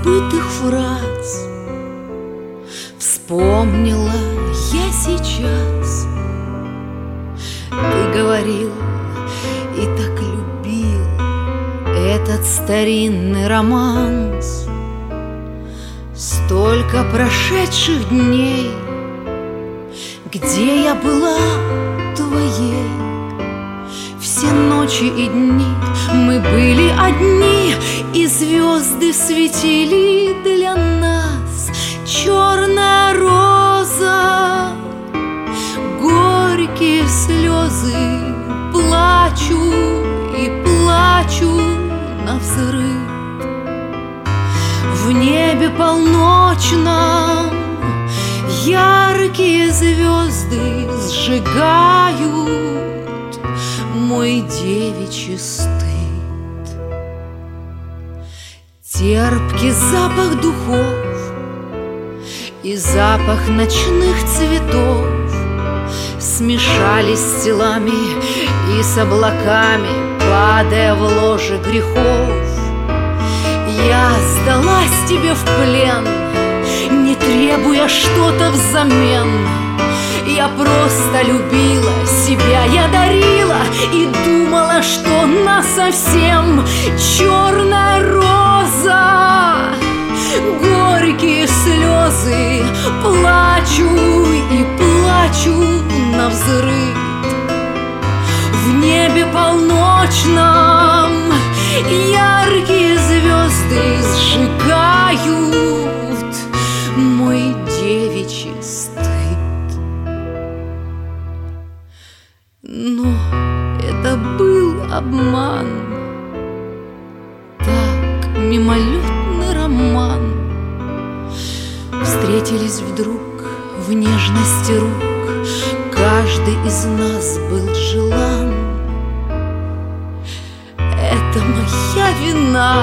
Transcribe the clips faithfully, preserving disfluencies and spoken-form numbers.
забытых фраз вспомнила я сейчас. Ты говорил и так любил этот старинный романс. Столько прошедших дней, где я была твоей. Все ночи и дни мы были одни, и звезды светили для нас. Черная роза, горькие слезы, плачу и плачу навзрыд. В небе полночном яркие звезды сжигают мой девичий стыд. Терпкий запах духов и запах ночных цветов смешались с телами и с облаками, падая в ложе грехов. Я сдалась тебе в плен, не требуя что-то взамен. Я просто любила себя, я дарила и думала, что насовсем. Черная роза, горькие слезы, плачу и плачу навзрыд. В небе полночном яркие звезды сжигают мой девичий стыд. Но это был обман, так мимолетный роман. Встретились вдруг в нежности рук, каждый из нас был желан. Это моя вина,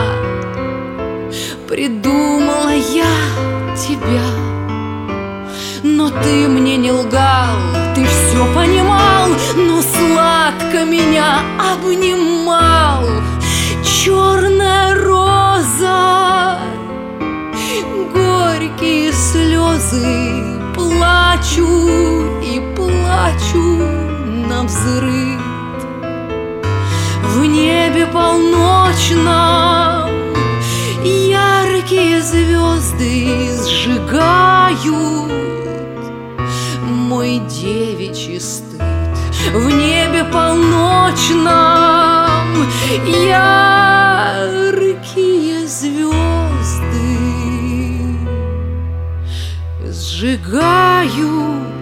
придумала я тебя. Но ты мне не лгал, ты все понимал, но сладко меня обнимал. Черная роза, горькие слезы, плачу и плачу навзрыд. В небе полночном яркие звезды сжигают мой девичий стыд. В небе полночном яркие звезды сжигают